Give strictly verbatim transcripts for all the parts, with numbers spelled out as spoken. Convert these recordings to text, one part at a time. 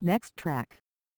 Next track.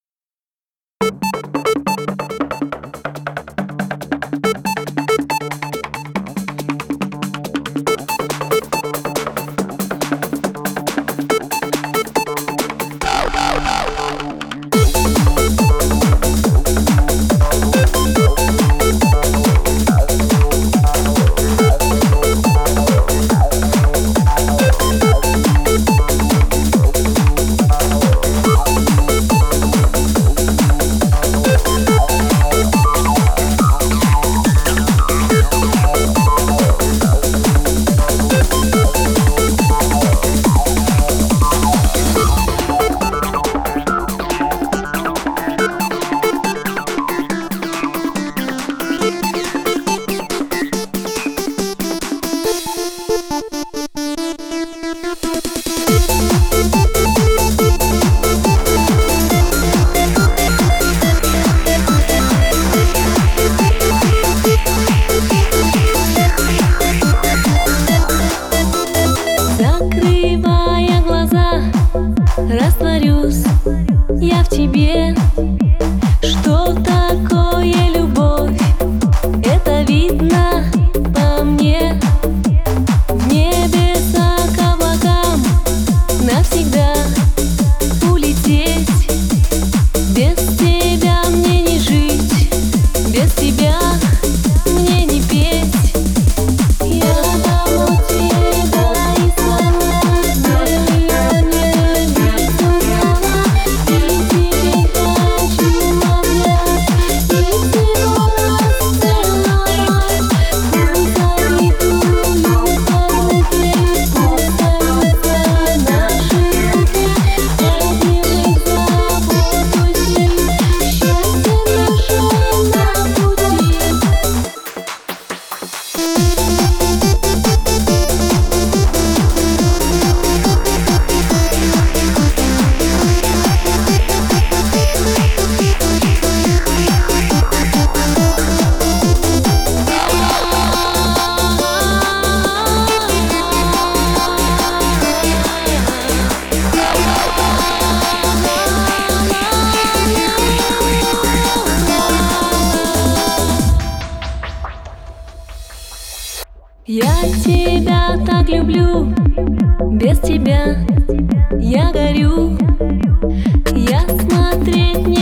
Закрывая глаза, растворюсь я в тебе. Что такое любовь? Это видно по мне. В небеса к облакам навсегда улететь. Без тебя мне не жить, без тебя мне не петь. Я давно тебя искала, не искала, и теперь хочу обнять и всего расцеловать. Позавидую подруге, пусть наши руки, обнимай заботу сей, счастье наше на пути. Я тебя так люблю, без тебя я горю. Я смотреть